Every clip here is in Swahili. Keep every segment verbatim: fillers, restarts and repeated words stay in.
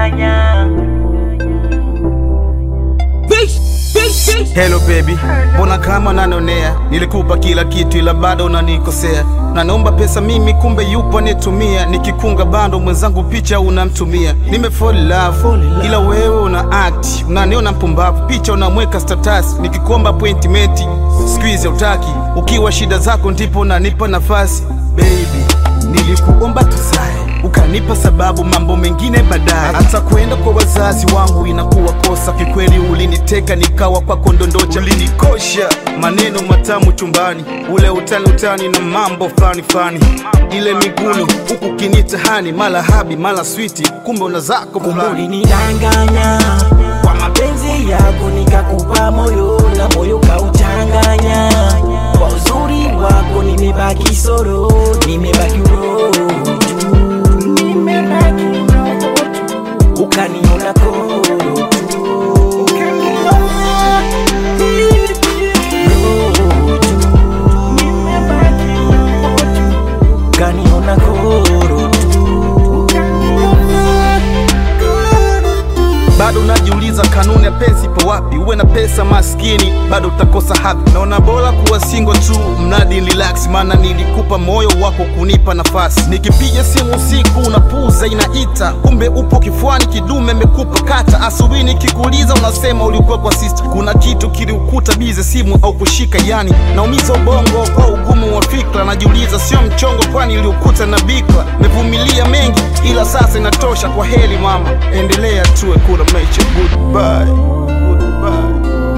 ulinidanganya. Hello baby, mbona kama nanonea? Nilikupa kila kitu ila bado unanikosea. Na naomba pesa mimi kumbe yupo netumia. Nikikunga bando mwenzangu picha unamtumia. Nime fall in love, ila wewe una act. Unaniona mpumbavu, picha unamweka status. Nikikomba appointment, squeeze utaki. Ukiwa shida zako ndipo unanipa nafasi. Baby, nilikuomba tuzae, ukanipa sababu mambo mengine baadaye. Hata kwenda kwa wazazi wangu inakuwa kosa. Kikweli uliniteka nikawa kwa kondondocha. Ulinikosha maneno matamu chumbani, ule utani utani na mambo fani fani. Ile miguno huku kinitahani, mala habi mala sweeti, kumbe una zako fulani. Kumbe ulinidanganya kwa mapenzi yako, nikakupa moyo na moyo kauchanganya. Kwa uzuri wako nimebaki soro, nimebaki roho tu, ukaniona koro tu, ukaniona koro tu. Bado najiuliza kanuni ya penzi ipo wapi? Uwe na pesa maskini bado utakosa happy. Naona bora kuwa single tu, mnadi relax. Maana nilikupa moyo wako kunipa nafasi. Nikipiga simu usiku unapuza inaita, kumbe upo kifuani kidume mekupa kata. Asubuhi nikikuuliza unasema ulikuwa kwa sister. Kuna kitu kiliukuta bize simu au kushika yani. Naumiza ubongo kwa ugumu wa fikra. Najiuliza sio mchongo kwani iliukuta na bikra. Mevumilia mengi ila sasa inatosha. Kwa heri mama, endelea tuwe kuna maisha. Goodbye, goodbye.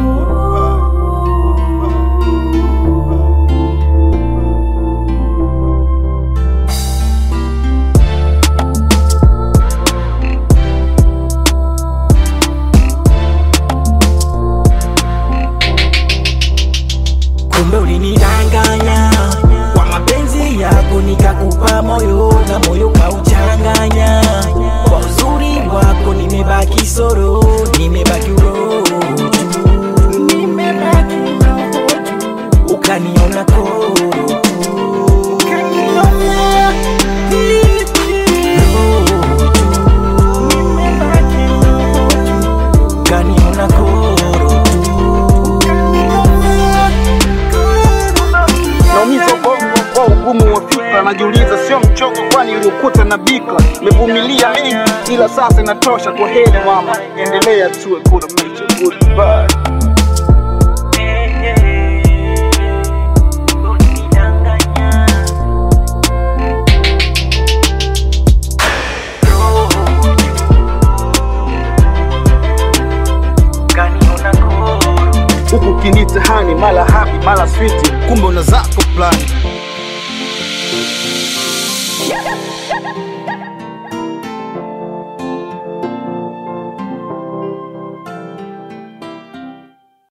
Kumbe ulinidanganya kwa mapenzi yako, nikakupa moyo na moyo kauchanganya. Kwa uzuri wako nimebaki soro, nimebaki roho tu, ukaniona koro tu, ukaniona koro tu. Naumiza ubongo kwa ugumu wa fikra. Najiuliza sio mchongo kwani iliukuta na bikra. Mevumilia mengi ila sasa inatosha. Kwa heri mama, endelea tuwe kuna maisha. Goodbye. Huku kinitahani mala happy mala sweeti, kumbe una zako plan.